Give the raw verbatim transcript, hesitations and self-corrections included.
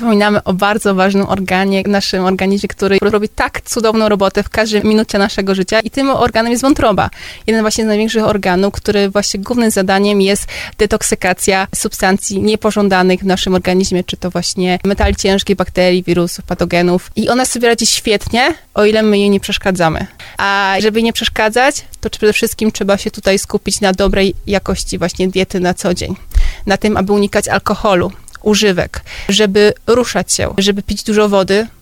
zapominamy o bardzo ważnym organie w naszym organizmie, który robi tak cudowną robotę w każdej minucie naszego życia i tym organem jest wątroba. Jeden właśnie z największych organów, który właśnie głównym zadaniem jest detoksykacja substancji niepożądanych w naszym organizmie, czy to właśnie metali ciężkich, bakterii, wirusów, patogenów. I ona sobie radzi świetnie, o ile my jej nie przeszkadzamy. A żeby jej nie przeszkadzać, to przede wszystkim trzeba się tutaj skupić na dobrej jakości właśnie diety na co dzień. Na tym, aby unikać alkoholu, używek, żeby ruszać się, żeby pić dużo wody,